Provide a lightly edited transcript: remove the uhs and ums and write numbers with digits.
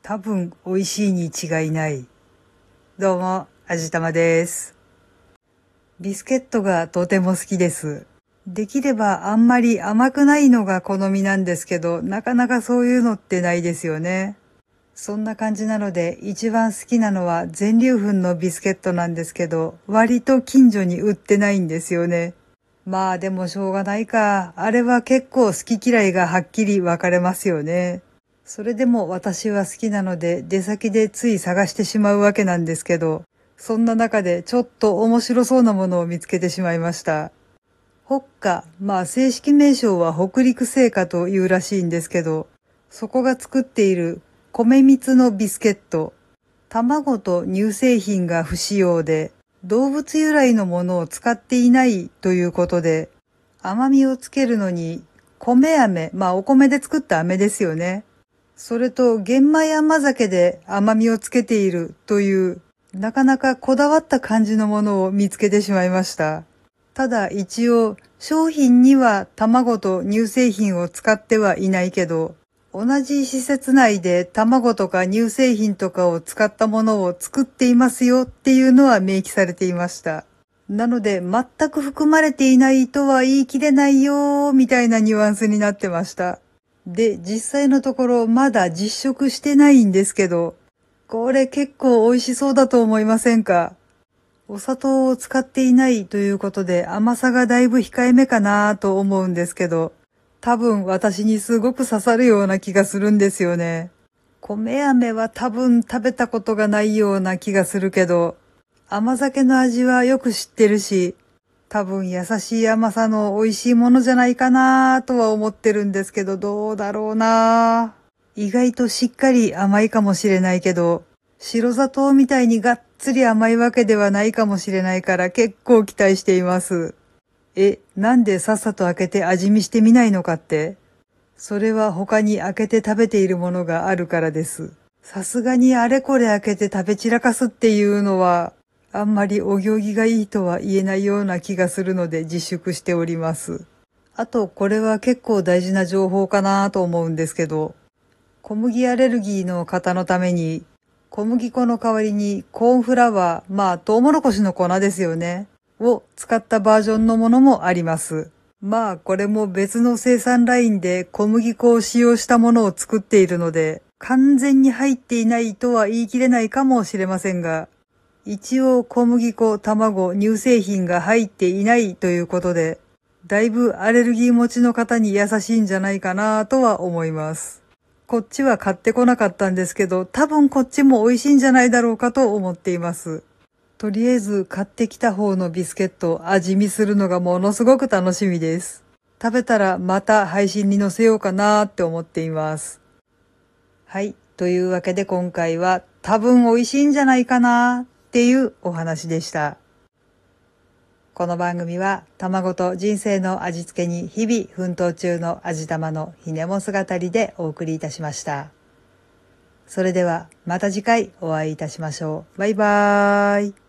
多分美味しいに違いない。どうも、あじたまです。ビスケットがとても好きです。できればあんまり甘くないのが好みなんですけど、なかなかそういうのってないですよね。そんな感じなので、一番好きなのは全粒粉のビスケットなんですけど、割と近所に売ってないんですよね。まあでもしょうがないか。あれは結構好き嫌いがはっきり分かれますよね。それでも私は好きなので出先でつい探してしまうわけなんですけど、そんな中でちょっと面白そうなものを見つけてしまいました。ホッカ、まあ正式名称は北陸製菓というらしいんですけど、そこが作っている米蜜のビスケット、卵と乳製品が不使用で、動物由来のものを使っていないということで、甘みをつけるのに米飴、まあお米で作った飴ですよね。それと玄米甘酒で甘みをつけているという、なかなかこだわった感じのものを見つけてしまいました。ただ一応商品には卵と乳製品を使ってはいないけど、同じ施設内で卵とか乳製品とかを使ったものを作っていますよっていうのは明記されていました。なので全く含まれていないとは言い切れないよみたいなニュアンスになってました。で、実際のところまだ実食してないんですけど、これ結構美味しそうだと思いませんか？お砂糖を使っていないということで甘さがだいぶ控えめかなと思うんですけど、多分私にすごく刺さるような気がするんですよね。米飴は多分食べたことがないような気がするけど、甘酒の味はよく知ってるし、多分優しい甘さの美味しいものじゃないかなとは思ってるんですけど、どうだろうな。意外としっかり甘いかもしれないけど、白砂糖みたいにがっつり甘いわけではないかもしれないから結構期待しています。なんでさっさと開けて味見してみないのかって？それは他に開けて食べているものがあるからです。さすがにあれこれ開けて食べ散らかすっていうのは、あんまりお行儀がいいとは言えないような気がするので自粛しております。あと、これは結構大事な情報かなと思うんですけど、小麦アレルギーの方のために、小麦粉の代わりにコーンフラワー、まあトウモロコシの粉ですよね、を使ったバージョンのものもあります。まあこれも別の生産ラインで小麦粉を使用したものを作っているので、完全に入っていないとは言い切れないかもしれませんが、一応小麦粉、卵、乳製品が入っていないということで、だいぶアレルギー持ちの方に優しいんじゃないかなとは思います。こっちは買ってこなかったんですけど、多分こっちも美味しいんじゃないだろうかと思っています。とりあえず買ってきた方のビスケット味見するのがものすごく楽しみです。食べたらまた配信に載せようかなって思っています。はい。というわけで今回は多分美味しいんじゃないかなっていうお話でした。この番組は卵と人生の味付けに日々奮闘中の味玉のひねも姿りでお送りいたしました。それではまた次回お会いいたしましょう。バイバーイ。